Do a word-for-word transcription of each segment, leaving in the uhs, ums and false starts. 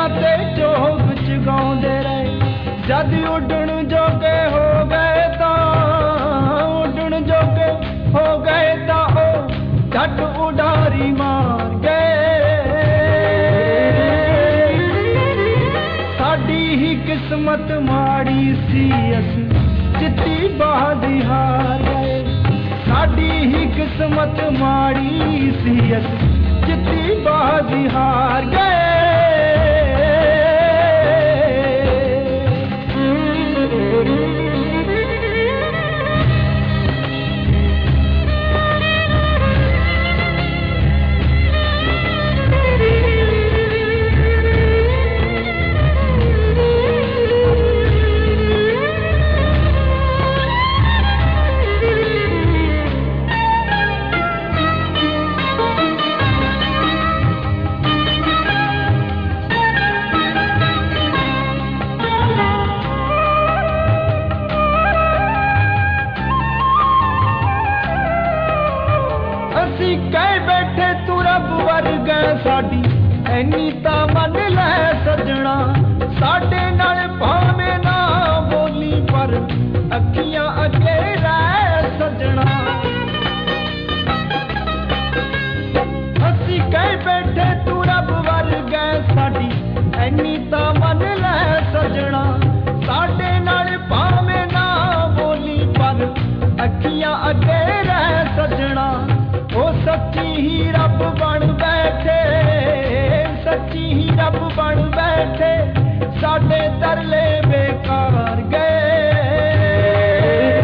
ते चोग चगाउंदे रहे। जद उड़न जोगे हो गए तां उड़न जोगे हो गए तां ओ झट उडारी मार गए। साडी ही किस्मत माड़ी सी असी जित्ती बाजी हार गए। साडी ही किस्मत माड़ी सी असी जित्ती बाजी हार गए। कह बैठे तू रब वर्ग साडी ऐनी तां मन लै सजना। साडे नाल भावें ना बोली पर अखियां अगे रह सजना। असी कह बैठे तू रब वर्ग साडी ऐनी तां मन लै सजना। साडे नाल भावें ना बोली पर अखियां अगे रह सजना। ओ सच्ची ही रब बन बैठे सच्ची ही रब बन बैठे साडे तरले बेकार गए।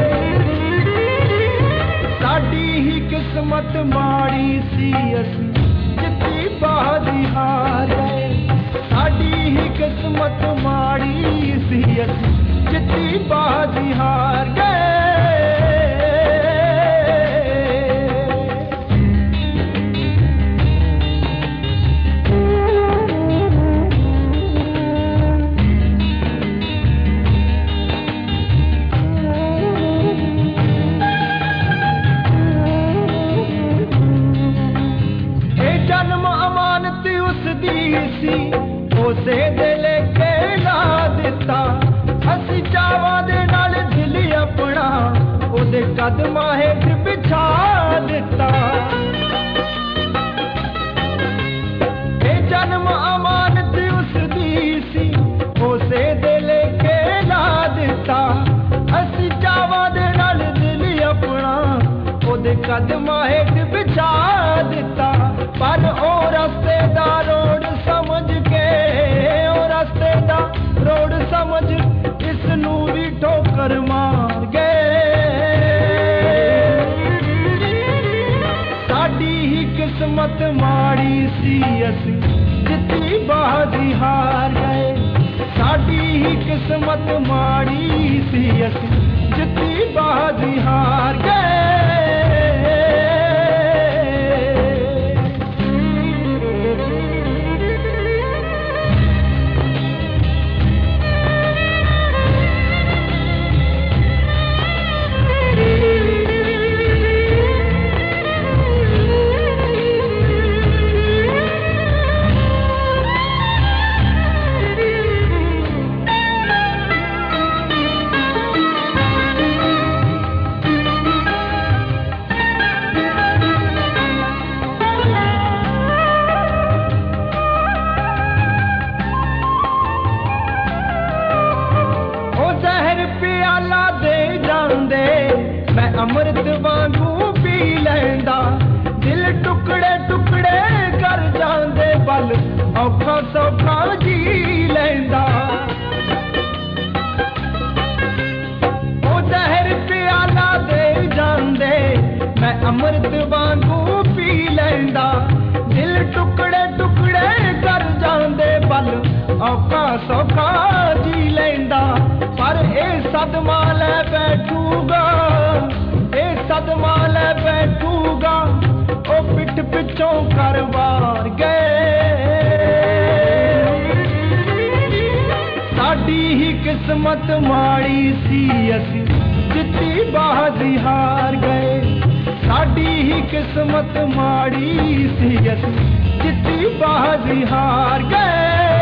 साडी ही किस्मत माड़ी सी असी जित्ती बाजी हार गए। साडी ही किस्मत माड़ी सी असी जित्ती बाजी हार गए। उसे दिल के ला दिता असी चावां दे नाल दिल अपना उहदे कदमां हेठ बिछा दिता। ए जन्म अमानत उसदी सी उसे दिल के ला दिता असी चावां दे नाल दिल अपना उहदे कदमां हेठ बिछा दिता। पर ओ रस्ते दा रोड समझ के ओ रस्ते दा रोड समझ इस नू भी ठोकर मार गए। साडी ही किस्मत माड़ी सी असी जित्ती बाजी हार गए। साडी ही किस्मत माड़ी सी असी जित्ती बाजी हार गए। अमृत वांगू पी लैंदा दिल टुकड़े टुकड़े कर जांदे बल औखा सौखा जी लैंदा। ओ जहर प्याला दे जांदे मैं अमृत वांगू पी लैंदा दिल टुकड़े टुकड़े कर जांदे बल औखा सौखा जी लैंदा। पर ए सदमा लै बैठूगा सदमा लै बैठूगा ओ पिठ पिछों कर वार गए। साडी ही किस्मत माड़ी सी असी जित्ती बाजी हार गए। साडी ही किस्मत माड़ी सी असी जित्ती बाजी हार गए।